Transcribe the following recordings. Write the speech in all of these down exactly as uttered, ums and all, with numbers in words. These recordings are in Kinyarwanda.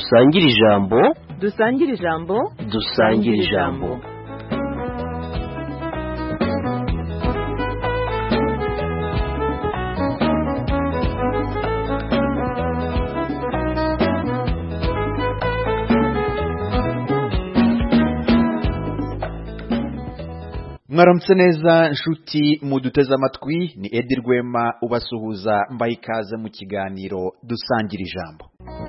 dusangire ijambo dusangire ijambo dusangire ijambo mwaramutse neza nshuti muduteze amatwi, ni Edi Rwema ubasuhuza mbaye ikaze mu kiganiro dusangira ijambo.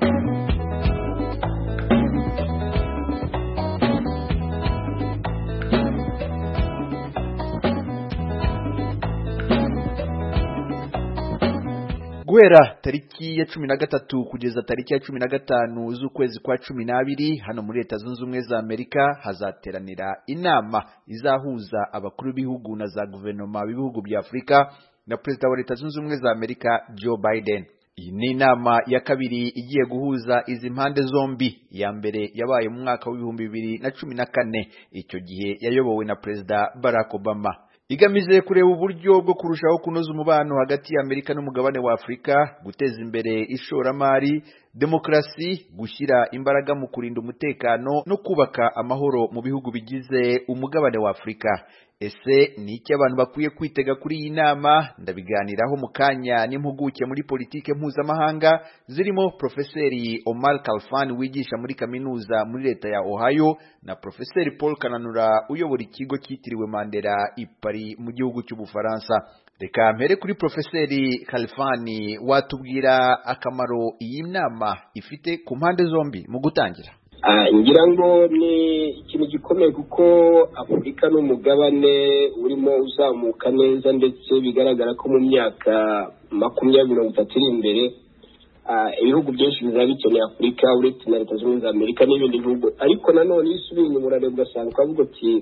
Guhera tariki ya cumi na gatatu kugeza tariki ya cumi na gatanu z'ukwezi kwa cumi n'abiri hano muri Leta Zunze Ubumwe za Amerika hazateranira inama izahuza abakuru b'ibihugu na za guverinoma b'ibihugu bya Afurika na Perezida wa Leta Zunze Ubumwe za Amerika Joe Biden. Iyi ni inama ya kabiri igiye guhuza izi mpande zombi. Ya mbere yabaye mu mwaka w'ibihumbi bibiri na cumi na kane, icyo gihe yayobowe na Perezida Barack Obama. Igamije kureba uburyo bwo kurushaho kunoza umubano hagati ya Amerika n'umugabane wa Afurika, guteza imbere ishoramari, demokrasi, gushyira imbaraga mu kurinda umutekano no kubaka amahoro mu bihugu bigize umugabane wa Afurika. Ese ni iki abantu bakwiye kwitega kuri iyi nama? Ndabiganiraho mu kanya n'impuguke muri politike mpuzamahanga zirimo Profeseri Omar Khalfan wigisha muri kaminuza muri leta ya Ohio na Profeseri Paul Kananura uyobora ikigo cyitiriwe Mandela i Paris mu gihugu cy'Ubufaransa. Reka mpere kuri Profeseri Khalfan, watubwira akamaro iyi nama ifite ku mpande zombi mu gutangira? ngira ngo ni ikintu gikomeye kuko Afurika n'umugabane urimo uzamuka neza, ndetse bigaragara ko mu myaka makumyabiri mirongo itatu iri imbere ibihugu byinshi bizaba bikeneye Afurika uretse na Leta Zunze Ubumwe za Amerika n'ibindi bihugu. Ariko nanone iyo usubiye inyuma urareba ugasanga ukavuga ati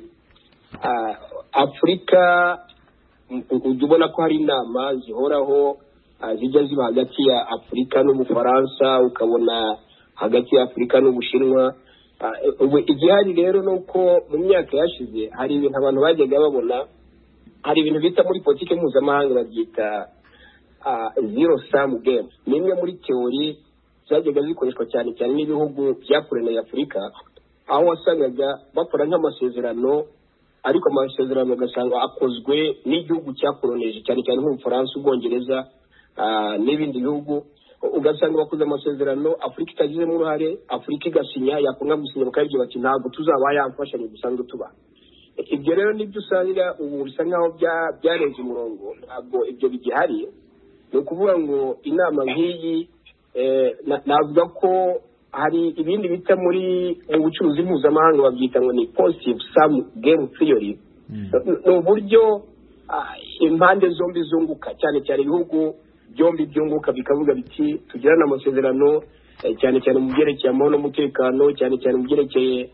Afurika ujya ubona ko hari inama zihoraho zijya ziba hagati ya Afurika n'Ubufaransa, ukabona hagati ya Afurika n'Ubushinwa. Ubu igihari rero nuko mu myaka yashize hari ibintu abantu bajyaga babona, hari ibintu bita muri politike mpuzamahanga babyita zero sum game. Ni imwe muri teori zajyaga zikoreshwa cyane cyane n'ibihugu byakoraniye Afurika, aho wasangaga bakora nk'amasezerano, ariko amasezerano ugasanga akozwe n'igihugu cyakoroneje cyane cyane nk'Ubufaransa, Ubwongereza n'ibindi bihugu. Ugasanga bakoze amasezerano, Afurika itagizemo uruhare, Afurika igasinya, yakunga gusinya bakabibwira bati ntabwo tuzaba yamfashanya dusanzwe tuba. Ibyo rero nibyo usanga ubu bisa nkaho byarenze umurongo, ntabwo ibyo bigihari. Ni ukuvuga ngo inama nk'iyi navuga ko hari ibindi bita muri mu bucuruzi mpuzamahanga babyita ngo ni positive sum game theory. Ni uburyo impande zombi zunguka, cyane cyane ibihugu byombi byunguka bikavuga biti tugirana amasezerano cyane cyane mu byerekeye amahoro n'umutekano, cyane cyane mu byerekeye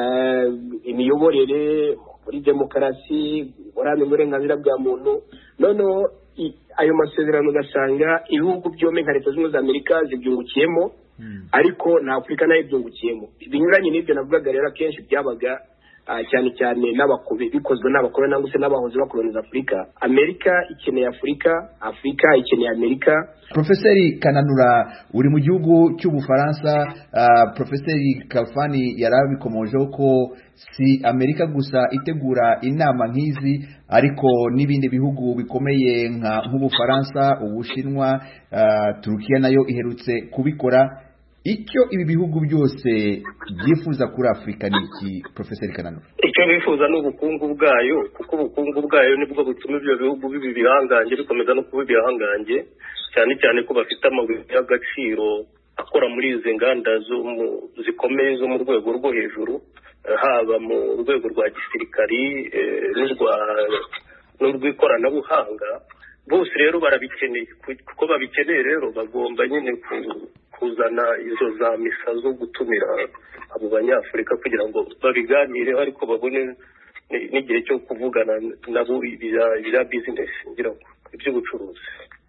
imiyoborere, muri demokarasi, uburambe n'uburenganzira bwa muntu. Noneho ayo masezerano ugasanga ibihugu byombi nka Leta Zunze Ubumwe za Amerika zibyungukiyemo, ariko na Afurika nayo ibyungukiyemo. Binyuranye n'ibyo navugaga rero akenshi byabaga cyane cyane n'abakobe bikozwe n'abakobe nangwa se n'abahoze bakoloniza Afurika. Amerika ikeneye Afurika, Afurika ikeneye Amerika. Profeseri Kananura uri mu gihugu cy'Ubufaransa, uh, Profeseri Khalfan yarabikomojeho ko si Amerika gusa itegura inama nk'izi, ariko n'ibindi bihugu bikomeye nka nk'Ubufaransa, Ubushinwa, uh, Turukiya nayo iherutse kubikora. Icyo ibi bihugu byose byifuza kuri Afurika ni iki, Profeseri Kananura? Icyo bifuza ni ubukungu bwayo, kuko ubukungu bwayo nibwo butuma ibyo bihugu bibi bihangange bikomeza no kuba bihangange, cyane cyane ko bafite amabuye y'agaciro akora muri izi nganda zikomeye zo mu rwego rwo hejuru, haba mu rwego rwa gisirikari n'urw'ikoranabuhanga. Bose rero barabikeneye, kuko babikeneye rero bagomba nyine kuzana izo za misa zo gutumira abo banyafurika kugira ngo babiganireho, ariko babone n'igihe cyo kuvugana nabo ibya business ngira ngo iby'ubucuruzi.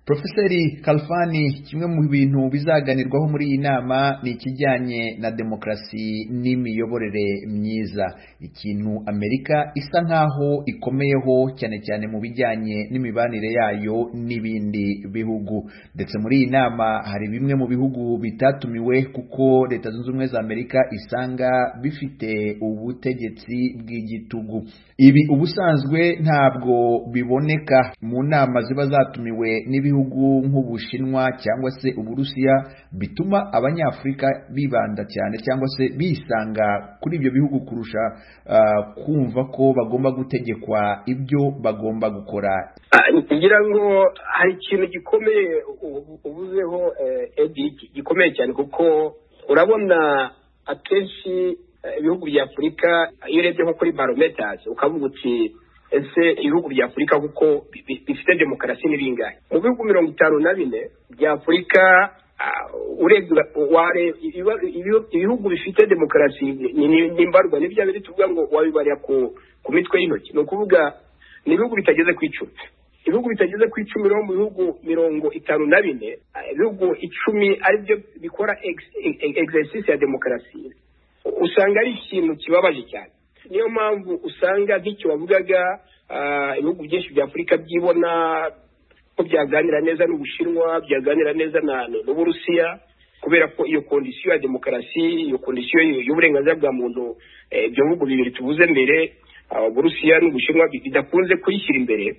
Profeseri Khalfani, kimwe mu bintu bizaganirwaho muri iyi nama ni ikijyanye na demokarasi n'imiyoborere myiza, ikintu Amerika isa nkaho ikomeyeho cyane cyane mu bijyanye n'imibanire yayo n'ibindi bihugu. Ndetse muri iyi nama hari bimwe mu bihugu bitatumiwe kuko Leta Zunze Ubumwe za Amerika isanga bifite ubutegetsi bw'igitugu. Ibi ubusanzwe ntabwo biboneka mu nama ziba zatumiwe n'ibihugu nk'Ubushinwa cyangwa se Uburusiya, bituma Abanyafrika bibanda cyane cyangwa se bisanga kuri ibyo bihugu kurusha uh, kumva ko bagomba gutegekwa ibyo bagomba gukora. Ngira ngo hari ikintu gikomeye ubuzeho Edi, gikomeye cyane kuko urabona akenshi ibihugu bya Afurika iyo urebye nko kuri barometers ukavuga uti ese ibihugu bya Afurika kuko bifite demokarasi n'ibingahe. Mu bihugu mirongo itanu na bine bya Afurika urebye ware ibihugu bifite demokarasi n'imbarwa n'ibyo biri tuvuga ngo wabibariya ku ku mitwe y'intoki, no kuvuga ni ibihugu bitageze ku icumi. Ibihugu bitageze ku icumi mu bihugu mirongo itanu na bine, ibihugu icumi ari byo bikora exercice ya demokarasi, usanga ari ikintu kibabaje cyane. Niyo mpamvu usanga nk'icyo wavugaga ibihugu byinshi bya Afurika byibona ko byaganira neza n'Ubushinwa, byaganira neza na n'Uburusiya, kubera ko iyo kondisiyo ya demokarasi, iyo kondisiyo y'uburenganzira bwa muntu ibyo bihugu bibiri tuvuze mbere, Uburusiya n'Ubushinwa bidakunze kuyishyira imbere.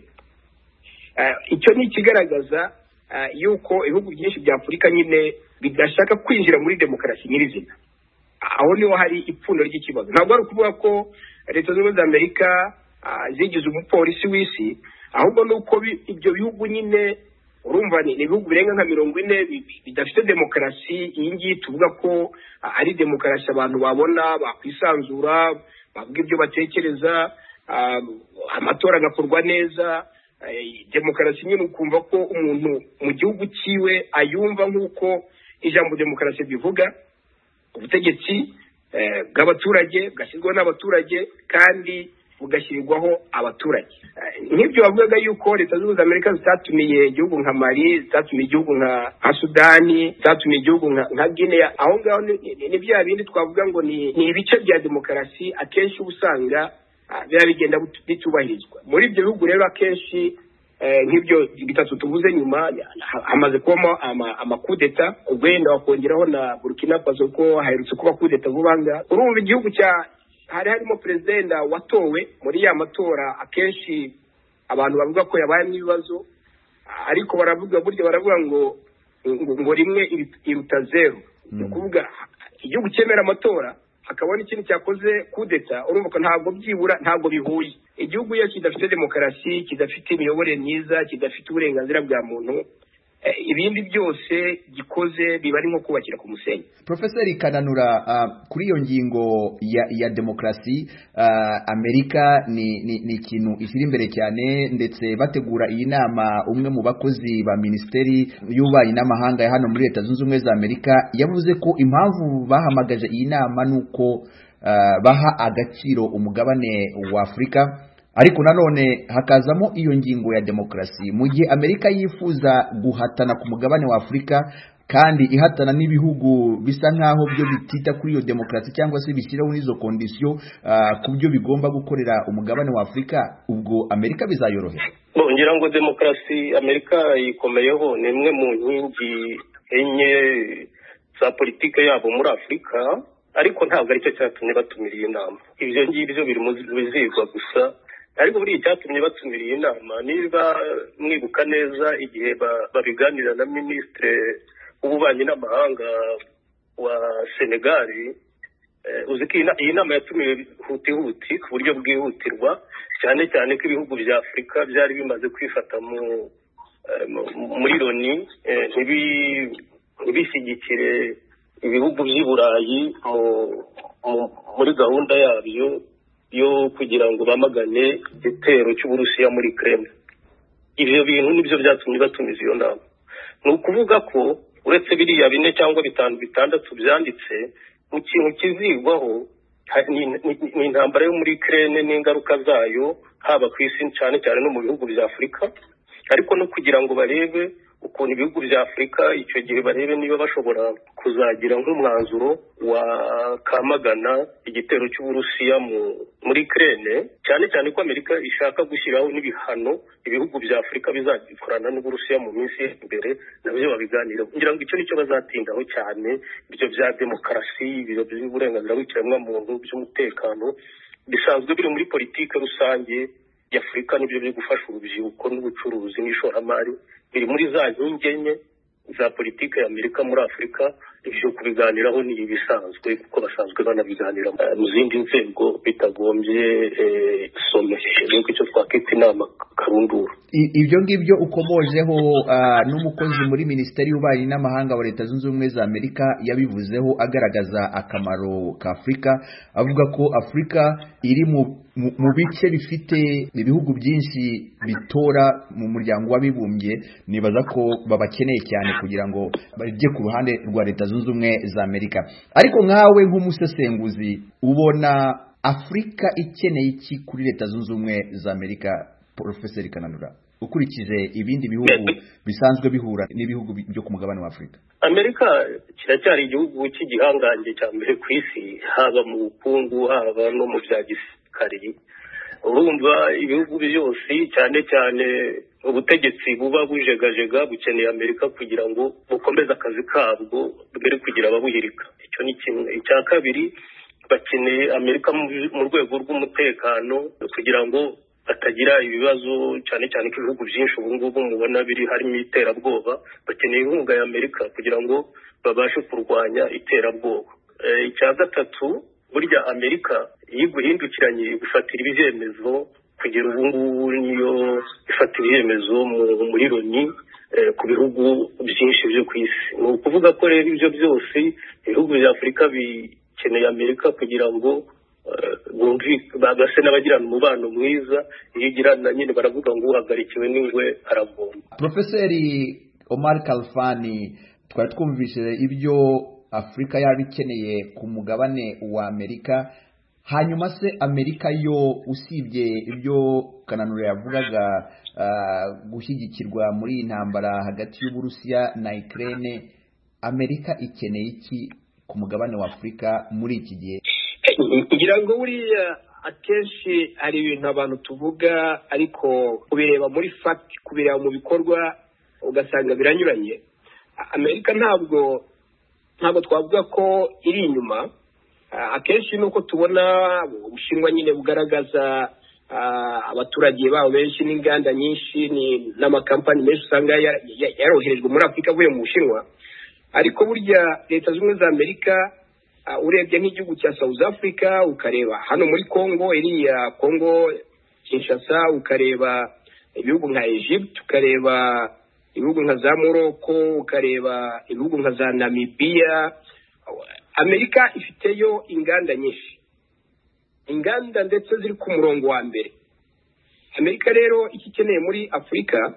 Icyo ni ikigaragaza yuko ibihugu byinshi bya Afurika nyine bidashaka kwinjira muri demokarasi nyirizina. Aho niho hari ipfundo ry'ikibazo. Ntabwo ari ukuvuga ko Leta Zunze Ubumwe za Amerika zigize umupolisi w'isi, ahubwo nuko ibyo bihugu nyine urumva ni ibihugu birenga nka mirongo ine bidafite demokarasi. Iyi ngiyi tuvuga ko ari demokarasi abantu babona bakwisanzura, bavuga ibyo batekereza, amatora agakorwa neza. Demokarasi nyine ukumva ko umuntu mu gihugu cyiwe ayumva nk'uko ijambo demokarasi bivuga, ubutegetsi bw'abaturage bwashyirwaho n'abaturage kandi bugashyirirwaho abaturage. Nk'ibyo bavugaga yuko Leta Zunze Ubumwe za Amerika zitatumiye igihugu nka Mali, zitatumiye igihugu nka Sudani, zitatumiye igihugu nka Guinea, aho ngaho ni bya bindi twavuga ngo ni ibice bya demokarasi akenshi usanga biba bigenda bitubahirizwa. Muri ibyo bihugu rero akenshi nk'ibyo bitatu tuvuze nyuma hamaze kubamo amakudeta, wenda wakongeraho na Burkina Faso ko haherutse kuba kudeta vubanga. Urumva igihugu cya hari harimo presidenta watowe muri ya matora, akenshi abantu bavuga ko yabayemo ibibazo, ariko baravuga buryo baravuga ngo ngo rimwe iruta zero. Ni ukuvuga igihugu cyemera amatora hakabona ikintu cyakoze kudeta, urumva ko ntabwo byibura ntabwo bihuye. Igihugu iyo kidafite demokarasi, kidafite imiyoborere myiza, kidafite uburenganzira bwa muntu, ibindi byose gikoze biba ari nko kubakira ku musenyi. Profeseri Kananura, uh, kuri iyo ngingo ya, ya demokarasi, uh, Amerika ni, ni, ni ikintu ishyira imbere cyane, ndetse bategura iyi nama umwe mu bakozi ba Minisiteri y'Ububanyi n'Amahanga ya hano muri Leta Zunze Ubumwe za Amerika yavuze ko impamvu bahamagaje iyi nama nuko uh, baha agaciro umugabane wa Afurika, ariko nanone hakazamo iyo ngingo ya demokarasi. Mu gihe Amerika yifuza guhatana ku mugabane wa Afurika kandi ihatana n'ibihugu bisa nkaho byo bitita kuri iyo demokarasi cyangwa se bishyiraho n'izo kondisiyo uh, ku byo bigomba gukorera umugabane wa Afurika, ubwo Amerika bizayorohera? Ngira ngo demokarasi Amerika ikomeyeho ni imwe mu nkingi enye za politike yabo muri Afurika, ariko ntabwo aricyo cyatumye batumira iyi nama. Ibyo ngibyo biri mu bizigwa gusa, ariko buri icyatumye batumira iyi nama, niba mwibuka neza igihe babiganira na Minisitiri w'Ububanyi n'Amahanga wa Senegal, uzi ko iyi nama yatumiwe huti huti ku buryo bwihutirwa, cyane cyane ko ibihugu bya Afurika byari bimaze kwifata mu muri Loni ntibishyigikire ibihugu by'i Burayi muri gahunda yabyo yo kugira ngo bamagane igitero cy'Uburusiya muri Ukraine. Ibyo bintu nibyo byatumye batumiza iyo nama. Ni ukuvuga ko uretse biriya bine cyangwa bitanu bitandatu byanditse, mu kintu kizigwaho ni intambara yo muri Ukraine n'ingaruka zayo haba ku isi cyane cyane no mu bihugu bya Afurika, ariko no kugira ngo barebe ukuntu ibihugu bya Afurika icyo gihe barebe niba bashobora kuzagira nk'umwanzuro wa kamagana igitero cy'Uburusiya muri Ukraine, cyane cyane ko Amerika ishaka gushyiraho n'ibihano ibihugu bya Afurika bizagikorana n'Uburusiya mu minsi imbere, nabyo babiganira kugira ngo icyo nicyo bazatindaho cyane, ibyo bya demokarasi, ibyo by'uburenganzira bw'ikiremwamuntu, by'umutekano bisanzwe biri muri politike rusange y'Afurika, n'ibyo byo gufasha urubyiruko n'ubucuruzi n'ishoramari biri muri za nkingi enye za politike ya Amerika muri Afurika. Ibyo kubiganiraho ni ibisanzwe kuko basanzwe banabiganira mu zindi nzego bitagombye some n'uko icyo twakwita inama karundura. Ibyo ngibyo ukomojeho n'umukozi muri Minisiteri y'Ububanyi n'Amahanga wa Leta Zunze Ubumwe za Amerika yabivuzeho agaragaza akamaro ka Afurika, avuga ko Afurika iri mu mu bice bifite ibihugu byinshi bitora mu muryango w'abibumbye. Nibaza ko babakeneye cyane kugira ngo bajye ku ruhande rwa Leta Zunze Ubumwe za Amerika. Ariko nkawe nk'umusesenguzi ubona Afurika ikeneye iki kuri Leta Zunze Ubumwe za Amerika, Professor Kananura, ukurikije ibindi bihugu bisanzwe bihura n'ibihugu byo ku mugabane wa Afurika? Amerika kiracyari igihugu cy'igihangange cya mbere ku isi, haba mu bukungu haba no mu bya gisirikare. Urumva ibihugu byose cyane cyane ubutegetsi buba bujegajega bukeneye Amerika kugira ngo bukomeze akazi kabwo mbere kugira ababuhirika. Icyo ni kimwe. Icya kabiri, bakeneye Amerika mu rwego rw'umutekano kugira ngo atagira ibibazo, cyane cyane ko ibihugu byinshi ubu ngubu mubona biri harimo iterabwoba. Bakeneye inkunga ya Amerika kugira ngo babashe kurwanya iterabwoba. Icya gatatu, burya Amerika iyo iguhindukiranye igufatira ibyemezo, kugera ubu ngubu niyo ifatira ibyemezo muri Loni ku bihugu byinshi byo ku isi. Ni ukuvuga ko rero ibyo byose ibihugu bya Afurika bikeneye Amerika kugira ngo bagase n'abagirana umubano mwiza. Iyo igirana nyine baravuga ngo uhagarikiwe n'ingwe aravoma. Profeseri Omar Khalfani, twari twumvise ibyo Afurika yari ikeneye ku mugabane wa Amerika. Hanyuma se Amerika yo, usibye ibyo Kananura yavugaga uh, gushyigikirwa muri intambara hagati y'Uburusiya na Ukraine, Amerika ikeneye iki ku mugabane wa Afurika muri iki gihe? Kugira ngo buriya akenshi hari ibintu abantu tuvuga ariko kubireba muri fact, kubireba mu bikorwa ugasanga biranyuranye. Amerika ntabwo ntabwo twavuga ko iri inyuma. Akenshi nuko tubona Ubushinwa nyine bugaragaza abaturage babo benshi n'inganda nyinshi n'amakampani menshi usanga yaroherejwe muri Afurika avuye mu Bushinwa. Ariko burya Leta Zunze Ubumwe za Amerika urebye nk'igihugu cya South Africa, ukareba hano muri Congo, iriya Congo Kinshasa, ukareba ibihugu nka Egypt, ukareba ibihugu nka za Morocco, ukareba ibihugu nka za Namibia, Amerika ifiteyo inganda nyinshi, inganda ndetse ziri ku murongo wa mbere. Amerika rero ikikeneye muri Afurika,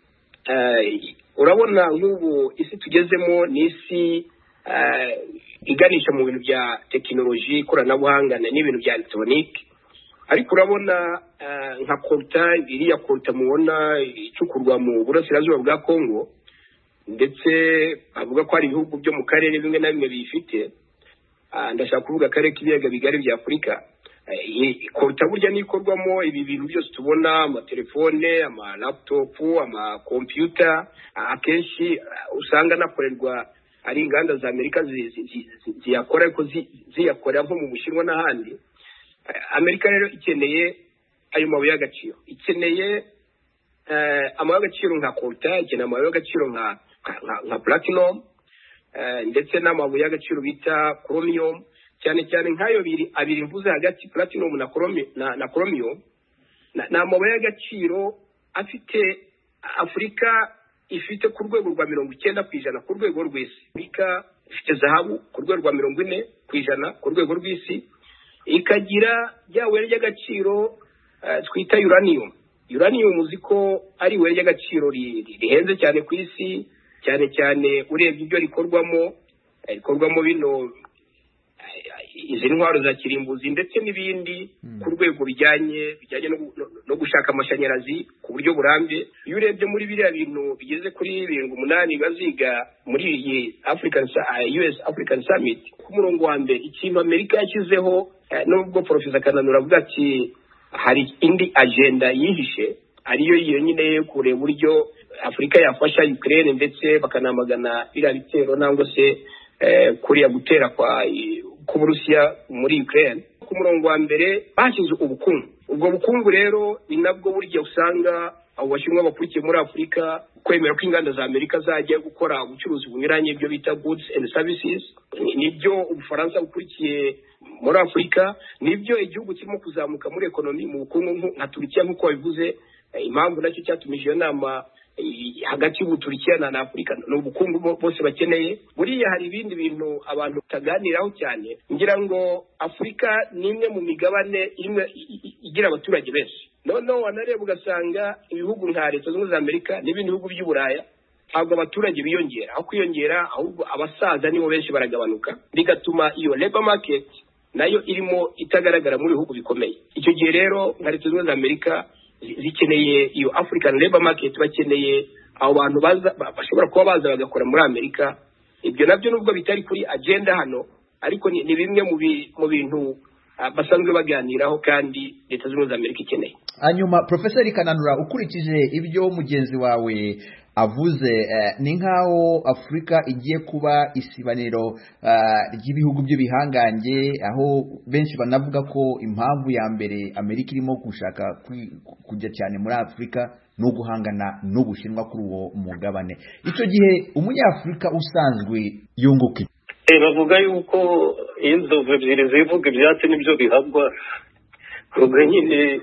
uh, urabona nk'ubu isi tugezemo ni isi uh, iganisha mu bintu bya tekinoloji, ikoranabuhanga n'ibintu bya electronic. Ariko urabona uh, nka Colta, iriya Colta mubona icukurwa mu burasirazuba bwa Congo, ndetse avuga ko hari ibihugu byo mu karere bimwe na bimwe bifite. Uh, ndashaka kuvuga akarere k'ibiyaga bigari bya Afurika. Colta burya nikorwamo ibi bintu byose tubona, amatelefone, ama laptop, ama computer, akenshi usanga nakorerwa ari inganda za Amerika ziyakora ariko ziyakora nko mu Bushinwa n'ahandi. Amerika rero ikeneye ayo mabuye y'agaciro, ikeneye amabuye y'agaciro nka Colta, ikeneye amabuye y'agaciro nka nka platinum, ndetse n'amabuye y'agaciro bita chromium, cyane cyane nk'ayo biri abiri mvuze hagati, platinum na chromium na, na chromium na amabuye y'agaciro afite Afurika ifite ku rwego rwa mirongo icyenda ku ijana ku rwego rw'isi. Afurika ifite zahabu ku rwego rwa mirongo ine ku ijana ku rwego rw'isi, ikagira ryawe ry'agaciro uh, twita uranium. Uranium uziko ari we ry'agaciro rihenze cyane ku isi, cyane cyane urebye ibyo rikorwamo, rikorwamo bino izi ntwaro za kirimbuzi ndetse n'ibindi ku rwego bijyanye bijyanye no gushaka amashanyarazi, ku buryo burambye. Iyo urebye muri biriya bintu bigeze kuri birindwi umunani baziga muri iyi African U S African Summit, ku murongo wa mbere ikintu Amerika yashyizeho, nubwo Professor Kananura avuga ati hari indi agenda yihishe, ariyo iyo nyine kureba uburyo Afrika yafasha Ukraine ndetse bakanamagana biriya bitero nangwa se eh, kuriya gutera kwa ku Burusiya muri Ukraine. Ku murongo wa mbere bashyize ubukungu. Ubwo bukungu rero ni nabwo burya usanga abo bashinwa bakurikiye muri Afrika kwemera ko inganda za Amerika zajya gukora ubucuruzi bunyuranye, ibyo bita goods and services. Nibyo Ubufaransa bukurikiye muri Afrika, nibyo igihugu kirimo kuzamuka muri ekonomi mu bukungu nka Turkiya nk'uko bivuze. Impamvu nacyo cyatumije iyo nama hagati y'Ubuturkiya na Afrika no ubukungu bose bakeneye. Buriya hari ibindi bintu abantu taganiraho cyane, ngira ngo Afrika ni imwe mu migabane imwe igira abaturage benshi. Noneho wanareba ugasanga ibihugu nka Leta Zunze za Amerika n'ibindi bihugu by'Uburaya ntabwo abaturage biyongera, aho kwiyongera ahubwo abasaza nibo benshi baragabanuka, bigatuma iyo labor market nayo irimo itagaragara muri bihugu bikomeye. Icyo gihe rero nka Leta Zunze za Amerika zikeneye iyo African labor market, bakeneye abo bantu baza bashobora kuba baza bagakora muri Amerika. Ibyo nabyo nubwo bitari kuri agenda hano, ariko ni, ni bimwe mu mu bintu uh, basanzwe baganiraho kandi Leta Zunze za Amerika ikeneye. Hanyuma Professor Kananura, ukurikije ibyo mugenzi wawe avuze, eh, ni nkaho Afrika igiye kuba isibaniro uh, ry'ibihugu by'ibihangange, aho benshi banavuga ko impamvu ya mbere Amerika irimo gushaka kujya cyane muri Afrika no guhangana n'Ubushinwa kuri uwo mugabane. Icyo gihe umunyafrika usanzwe yunguka. Eh bavuga yuko inzovu ebyiri zivuga ibyatsi nibyo bihabwa. Ubwo nyine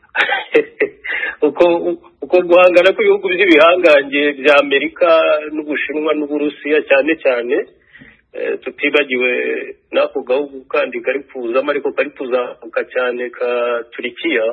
uko uko guhangana kw'ibihugu by'ibihangange bya Amerika n'Ubushinwa n'Uburusiya cyane cyane, e, tutibagiwe n'ako gahugu kandi kari kuzamo ariko kari kuzamuka cyane ka Turkiya.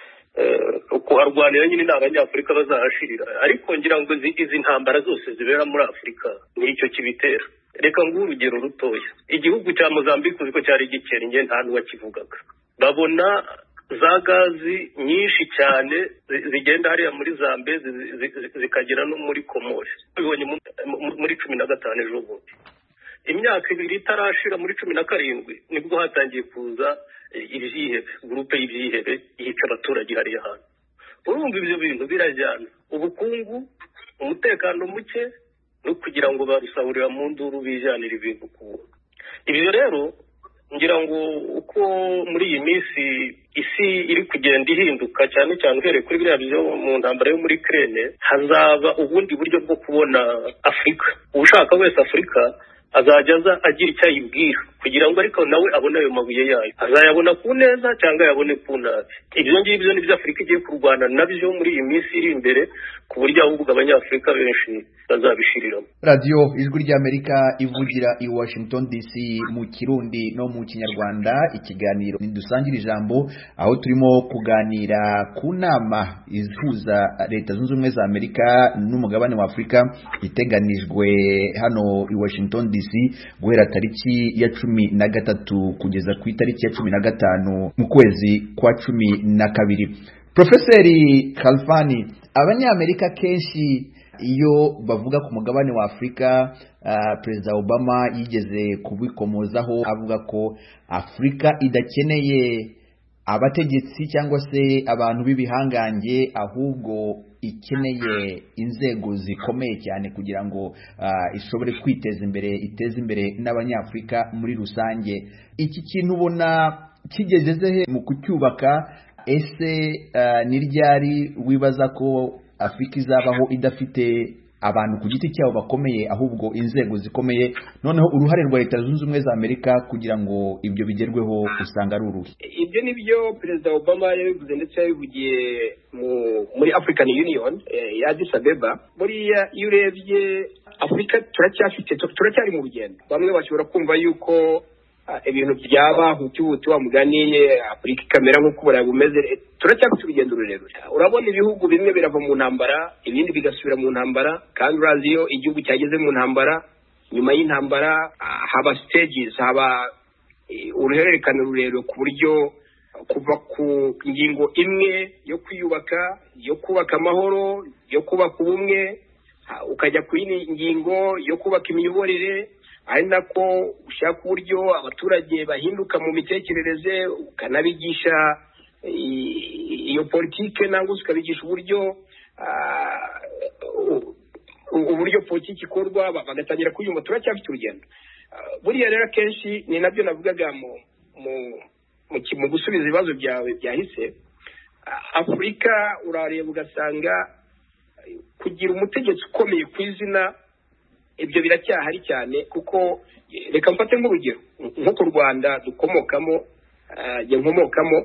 Uko harwanira nyine n'Abanyafrika bazahashirira, ariko ngira ngo izi ntambara zose zibera muri Afrika nicyo kibitera. Reka nguhe urugero rutoya. Igihugu cya Mozambique uziko cyari gikennye, nta n'uwakivugaga. Babona za gazi nyinshi cyane zigenda hariya muri Zambie zikagera no muri Komori. Bibonye muri cumi na gatanu ejo bundi. Imyaka ibiri itarashira muri cumi na karindwi nibwo hatangiye kuza ibyihebe, groupe y'ibyihebe yica abaturage hariya hantu. Urumva ibyo bintu birajyana, ubukungu, umutekano muke no kugira ngo barusahurira mu nduru bijyanira ibintu ku. Ibyo rero ngira ngo uko muri iyi minsi isi iri kugenda ihinduka cyane cyane uhereye kuri biriya byo mu ntambara yo muri Ukraine, hazaba ubundi buryo bwo kubona Afrika. Ushaka wese Afrika azajya aza agira icyo ayibwira kugira ngo ariko nawe abone ayo mabuye yayo, azayabona ku neza cyangwa yabone ku nabi. Ibyo ngibyo ni byo Afrika igiye kurwana nabyo muri iyi minsi iri imbere, ku buryo ahubwo Abanyafrika benshi bazabishiriramo. Radio Ijwi ry'Amerika ivugira i Washington D C mu Kirundi no mu Kinyarwanda. Ikiganiro Nidusangira Ijambo, aho turimo kuganira ku nama ihuza Leta Zunze Ubumwe za Amerika n'umugabane wa Afrika iteganijwe hano i Washington D C guhera tariki ya cumi na gatatu kugeza ku itariki ya cumi na gatanu mu kwezi kwa cumi na kabiri. Professori Khalfani, Abanyamerika kenshi iyo bavuga ku mugabane wa Afrika, uh, Perezida Obama yigeze kubikomozaho avuga ko Afrika idakeneye abategetsi cyangwa se abantu b'ibihangange, ahubwo ikeneye inzego zikomeye cyane kugira ngo uh, ishobore kwiteza imbere, iteze imbere n'Abanyafrika muri rusange. Iki kintu ubona kigezeze he mu kucyubaka? Ese uh, ni ryari wibaza ko Afrika izabaho idafite abantu ku giti cyabo bakomeye, ahubwo inzego zikomeye? Noneho uruhare rwa Leta Zunze Ubumwe za Amerika kugira ngo ibyo bigerweho usanga ari uruhe? Ibyo nibyo Perezida Obama yabivuze ndetse yabivugiye muri African Union eh, ya Addis Abeba. Buriya iyo urebye Afrika turacyafite turacyari mu rugendo. Bamwe bashobora kumva yuko ibintu byaba huti wa mugani Afrika kamera nk'uko Burayi bumeze. Turacyafite urugendo rurerure. Urabona ibihugu bimwe birava mu ntambara, ibindi bigasubira mu ntambara, kandi urazi iyo igihugu cyageze mu ntambara, nyuma y'intambara haba stages, haba uruhererekane rurerure ku buryo kuva ku ngingo imwe yo kwiyubaka, yo kubaka amahoro, yo kubaka ubumwe, ukajya ku yindi ngingo yo kubaka imiyoborere, ari nako ushaka uburyo abaturage bahinduka mu mitekerereze, ukanabigisha iyo politike nangwa ukabigisha uburyo uburyo politiki ikorwa, bagatangira kuyumva. Turacyafite urugendo. Buriya rero akenshi ni nabyo navugaga mu mu gusubiza ibibazo byawe byahise. Afurika urareba ugasanga kugira umutegetsi ukomeye ku izina, ibyo biracyahari cyane, kuko reka mfate nk'urugero nko ku Rwanda dukomokamo, jye nkomokamo.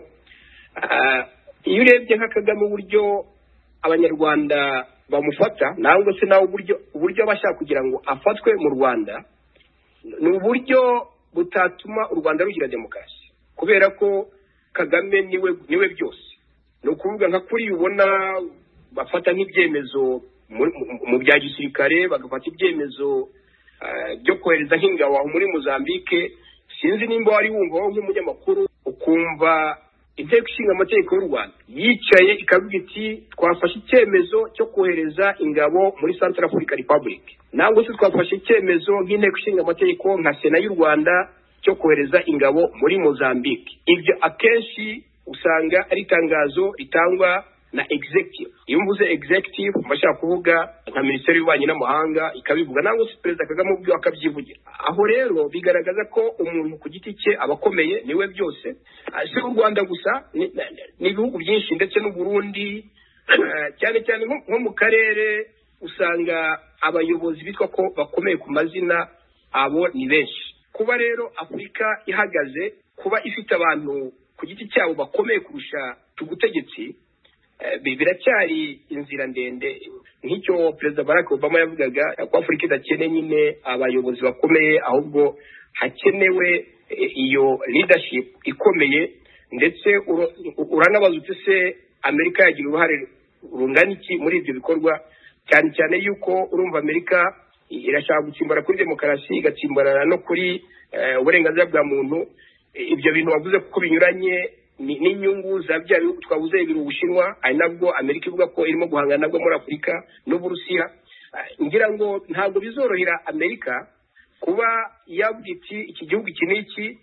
Iyo urebye nka Kagame uburyo abanyarwanda bamufata, nangwa se nawe uburyo uburyo bashaka kugira ngo afatwe mu Rwanda, ni uburyo butatuma u Rwanda rugira demokarasi, kubera ko Kagame niwe niwe byose. Ni ukuvuga nka kuri ubona bafata nk'ibyemezo mu bya gisirikare, bagafata ibyemezo byo kohereza nk'ingabo aho muri Mozambique. Sinzi nimba wari wumva wowe nk'umunyamakuru ukumva inteko ishinga amategeko y'u Rwanda yicaye ikavuga iti twafashe icyemezo cyo kohereza ingabo muri Central African Republic, nangwa se twafashe icyemezo nk'inteko ishinga amategeko nka Sena y'u Rwanda cyo kohereza ingabo muri Mozambique. Ibyo akenshi usanga ari itangazo ritangwa na executive. Iyo mvuze executive mbashaka kuvuga nka Minisiteri y'Ububanyi n'Amahanga ikabivuga, nangwa se Perezida Kagame ubwo akabyivugira. Aho rero bigaragaza ko umuntu ku giti cye abakomeye niwe byose. Si u Rwanda gusa, ni ibihugu byinshi ndetse n'u Burundi, cyane cyane nko mu karere usanga abayobozi bitwa ko bakomeye ku mazina abo ni benshi. Kuba rero Afurika ihagaze, kuba ifite abantu ku giti cyabo bakomeye kurusha tugutegetsi, biracyari inzira ndende. Nk'icyo Perezida Barack Obama yavugaga ko Afurika idakeneye nyine abayobozi bakomeye, ahubwo hakenewe iyo leadership ikomeye. Ndetse uranabaza uti se Amerika yagira uruhare rungana iki muri ibyo bikorwa, cyane cyane yuko urumva Amerika irashaka gutsimbara kuri demokarasi, igatsimbarana no kuri uburenganzira bwa muntu. Ibyo bintu wavuze kuko binyuranye n'inyungu za bya bihugu twavuze, biri Ubushinwa, ari nabwo Amerika ivuga ko irimo guhangana nabwo muri Afurika, n'Uburusiya. Ngira ngo ntabwo bizorohera Amerika kuba yavuga iti iki gihugu iki n'iki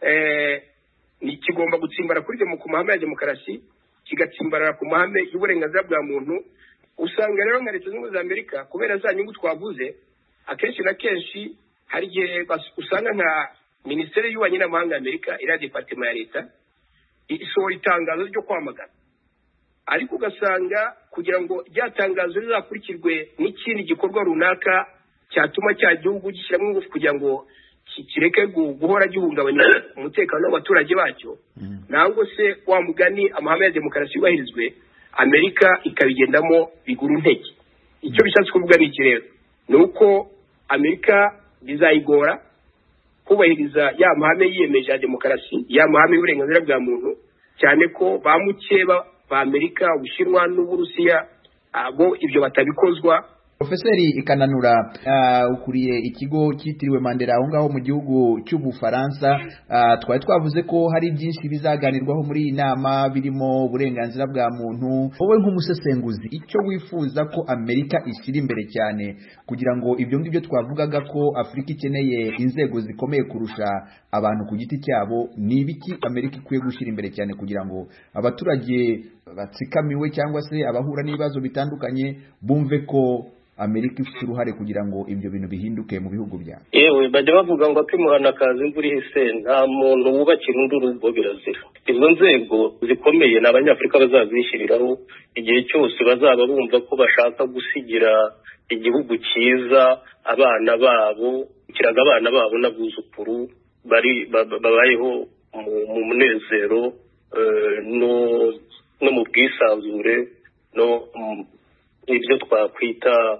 ni kigomba gutsimbara kuri ku mahame ya demokarasi, kigatsimbarara ku mahame y'uburenganzira bwa muntu. Usanga rero nka Leta Zunze Ubumwe za Amerika, kubera za nyungu twavuze, akenshi na kenshi hari igihe usanga nka Minisiteri y'Ububanyi n'Amahanga y'Amerika, iriya departement ya leta, isohora itangazo ryo kwamagana, ariko ugasanga kugira ngo rya tangazo rizakurikirwe n'ikindi gikorwa runaka cyatuma cya gihugu gishyiramo ingufu kugira ngo kireke guhora gihungabanya umutekano w'abaturage bacyo, nangwa se wa mugani amahame ya demokarasi yubahirizwe, Amerika ikabigendamo bigura intege. Icyo bishatse kuvuga ni iki rero? Ni uko Amerika bizayigora kubahiriza ya mahame yiyemeje ya demokarasi, ya mahame y'uburenganzira bwa muntu, cyane ko ba mukeba ba Amerika, Ubushinwa n'Uburusiya abo ibyo batabikozwa. Profeseri Ikananura, uh, ukuriye ikigo cyitiriwe Mandela aho ngaho mu gihugu cy'Ubufaransa, uh, twari twavuze ko hari byinshi bizaganirwaho muri iyi nama birimo uburenganzira bwa muntu. Wowe nk'umusesenguzi, icyo wifuza ko Amerika ishyira imbere cyane kugira ngo ibyo ngibyo twavugaga ko Afurika ikeneye inzego zikomeye kurusha abantu ku giti cyabo, ni ibiki Amerika ikwiye gushyira imbere cyane kugira ngo abaturage batsikamiwe cyangwa se abahura n'ibibazo bitandukanye bumve ko Amerika ifite uruhare kugira ngo ibyo bintu bihinduke mu bihugu byabo? Yewe bajya bavuga ngo akimuhana kazi imvura ihise, nta muntu wubakira undi urugo, birazira. Izo nzego zikomeye ni Abanyafurika bazazishyiriraho igihe cyose bazaba bumva ko bashaka gusigira igihugu cyiza abana babo, kiraga abana babo n'abuzukuru bari babayeho mu munezero no no mu bwisanzure, no ibyo twakwita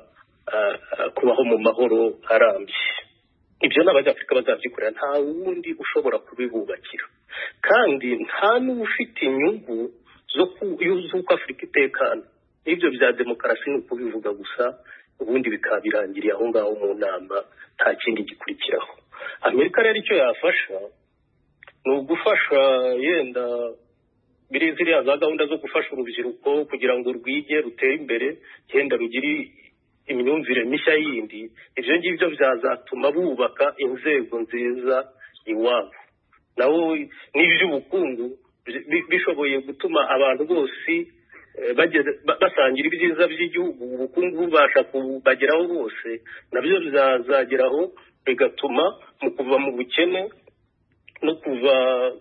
kubaho mu mahoro arambye. Ibyo n'Abanyafurika bazabyikorera, nta wundi ushobora kubibubakira, kandi nta n'ufite inyungu zo z'uko Afurika itekana. Ibyo bya demokarasi ni ukubivuga gusa, ubundi bikaba birangiriye aho ngaho mu nama, nta kindi gikurikiraho. Amerika rero icyo yafasha ni ugufasha yenda biri ziriya za gahunda zo gufasha urubyiruko kugira ngo rwige rutere imbere genda rugire imyumvire mishya yindi, ibyo ngibyo byazatuma bubaka inzego nziza iwabo. Naho n'iby'ubukungu bishoboye gutuma abantu bose basangira ibyiza by'igihugu, ubukungu bubasha kubageraho bose, nabyo bizazageraho bigatuma mu kuva mu bukene no kuva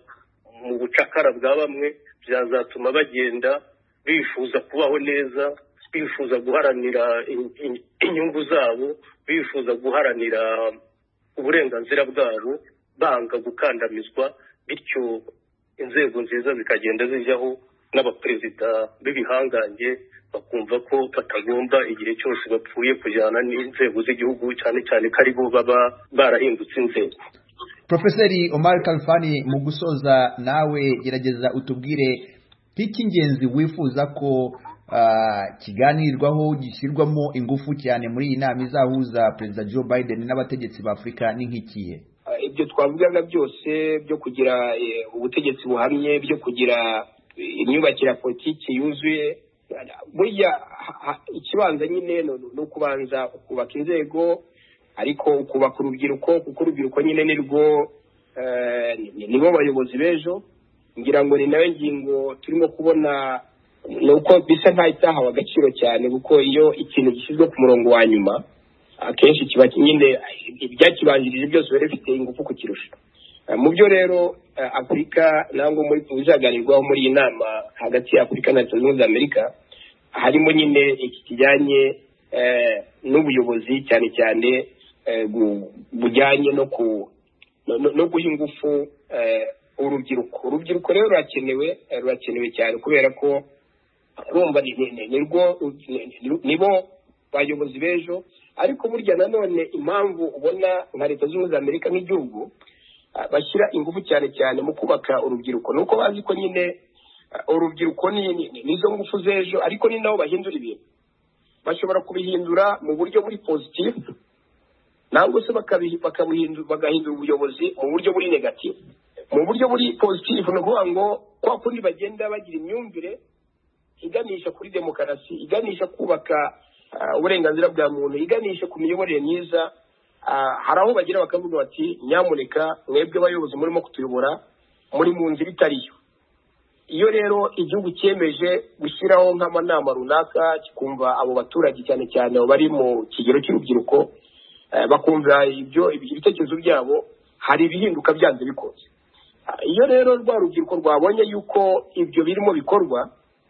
mu bucakara bwa bamwe, byazatuma bagenda bifuza kubaho neza, bifuza guharanira inyungu zabo, bifuza guharanira uburenganzira bwabo, banga gukandamizwa, bityo inzego nziza zikagenda zijyaho n'abaperezida b'ibihangange bakumva ko batagomba igihe cyose bapfuye kujyana n'inzego z'igihugu, cyane cyane ko aribo baba barahindutse inzego. Profeseri Omar Khalfani, mu gusoza nawe gerageza utubwire nk'icy'ingenzi wifuza ko uh, kiganirwaho gishyirwamo ingufu cyane muri iyi nama izahuza Perezida Joe Biden n'abategetsi ba Afurika ni nk'ikihe? Ibyo twavugaga byose byo kugira ubutegetsi buhamye, byo kugira imyubakire ya politiki yuzuye, burya ikibanza nyine no kubanza kubaka inzego, ariko ukubaka urubyiruko, kuko urubyiruko nyine nirwo nibo bayobozi b'ejo. Ngira ngo ni nayo ngingo turimo kubona nuko bisa nkaho itahawe agaciro cyane, kuko iyo ikintu gishyizwe ku murongo wa nyuma akenshi kiba nyine ibyakibanjirije byose biba bifite ingufu kukirusha. Mu byo rero Afurika nangwa muri bizaganirwaho muri iyi nama hagati ya Afurika na Leta Zunze Ubumwe za Amerika, harimo nyine iki kijyanye n'ubuyobozi cyane cyane bujyanye no ku no guha ingufu urubyiruko. Urubyiruko rero rurakenewe rurakenewe cyane, kubera ko urumva nibo bayobozi b'ejo. Ariko burya nanone impamvu ubona nka Leta Zunze Ubumwe za Amerika nk'igihugu bashyira ingufu cyane cyane mu kubaka urubyiruko, nuko bazi ko nyine urubyiruko nizo ngufu z'ejo, ariko ni nabo bahindura ibintu. Bashobora kubihindura mu buryo buri positive, nangwa se bakabihindura bagahindura ubuyobozi mu buryo buri negative. Mu buryo buri positive ni ukuvuga ngo kwa kundi bagenda bagira imyumvire iganisha kuri demokarasi, iganisha kubaka uburenganzira bwa muntu, iganisha ku miyoborere myiza. Hari aho bagira bakavuga bati nyamuneka mwebwe abayobozi murimo kutuyobora muri mu nzira itariyo. Iyo rero igihugu cyemeje gushyiraho nk'amanama runaka, kikumva abo baturage cyane cyane bari mu kigero cy'urubyiruko, bakumva ibyo ibitekerezo byabo, hari ibihinduka byanze bikoze. Iyo rero rwa rubyiruko rwabonye yuko ibyo birimo bikorwa,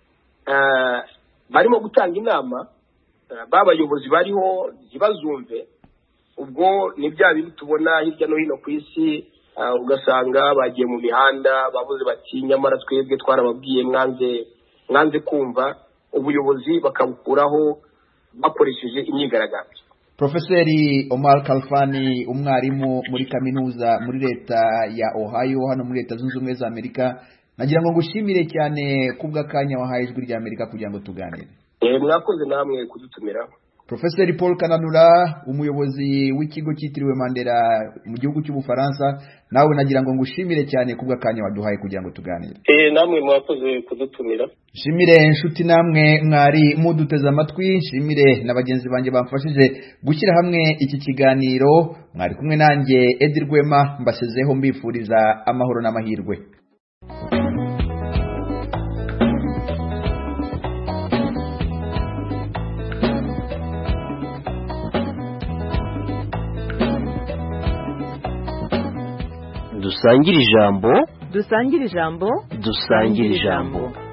barimo gutanga inama, babayobozi bariho ntibazumve, ubwo ni bya bintu tubona hirya no hino ku isi, ugasanga bagiye mu mihanda bavuze bati nyamara twebwe twarababwiye mwanze mwanze kumva, ubuyobozi bakabukuraho bakoresheje imyigaragambyo. Profeseri Omar Khalfani, umwarimu muri kaminuza muri leta ya Ohio hano muri Leta Zunze Ubumwe za Amerika, nagira ngo ngushimire cyane kubw'akanya wahaye ijwi rya Amerika kugira ngo tuganire. Eh mwakoze namwe kudutumira. Profeseri Paul Kananura, umuyobozi w'ikigo cyitiriwe Mandela mu gihugu cy'Ubufaransa, nawe nagira ngo ngushimire cyane kubw'akanya waduhaye kugira ngo tuganire. Eh namwe mwakoze kudutumira. Shimire inshuti namwe mwari muduteze amatwi, shimire na bagenzi banjye bamfashije gushyira hamwe iki kiganiro. Mwari kumwe nanjye Edi Rwema, mbasezeho mbifuriza amahoro n'amahirwe. Dusangire ijambo dusangire ijambo dusangire ijambo